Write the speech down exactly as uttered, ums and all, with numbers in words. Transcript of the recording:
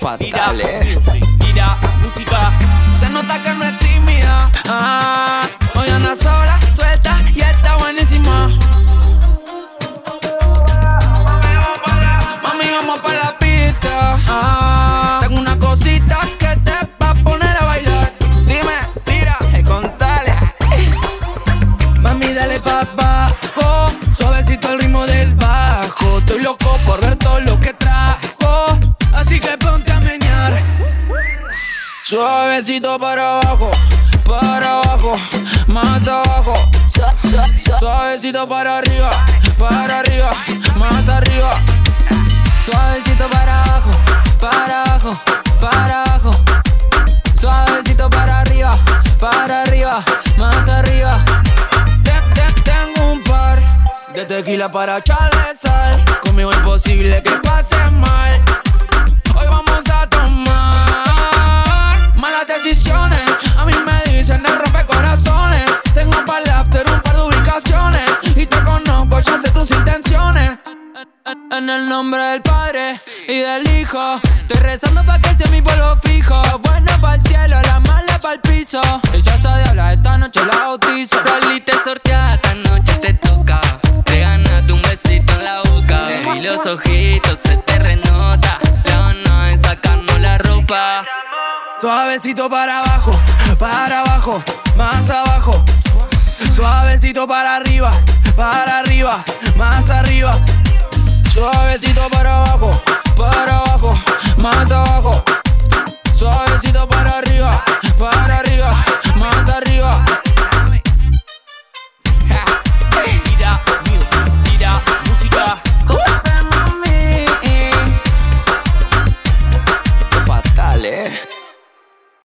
fatales. Mira, música. Se nota que no es tímida. Ah, hoy anda sola, suelta y está buenísima. Mami, vamos pa' la pista. Ah, tengo una cosita que te va a poner a bailar. Dime, tira, contale. Mami, dale pa' abajo, suavecito el ritmo del bajo. Estoy loco por ver todo lo que trajo, así que ponte a menear. Suavecito para abajo, para abajo, más abajo. Suavecito para arriba, para arriba, más arriba. Suavecito para abajo, para abajo, para abajo. Suavecito para arriba, para arriba, más arriba. Ten- ten- Tengo un par de tequila para echarle sal. Conmigo es imposible que pase mal. Hoy vamos a tomar malas decisiones. A mí me dicen el rompe corazones. Tengo para el after un par de ubicaciones y te conozco, ya sé tus intenciones. En el nombre del Padre y del Hijo, estoy rezando pa' que sea mi pueblo fijo. Buena pa'l cielo, la mala pa'l piso. Ella se diabla, esta noche la bautizo. Saliste sorteada, esta noche te toca. Te ganaste un besito en la boca. Te vi los ojitos, se te renota. La gana de sacarnos la ropa. Suavecito para abajo, para abajo, más abajo. Suavecito para arriba, para arriba, más arriba. Suavecito para abajo, para abajo, más abajo. Suavecito para arriba, para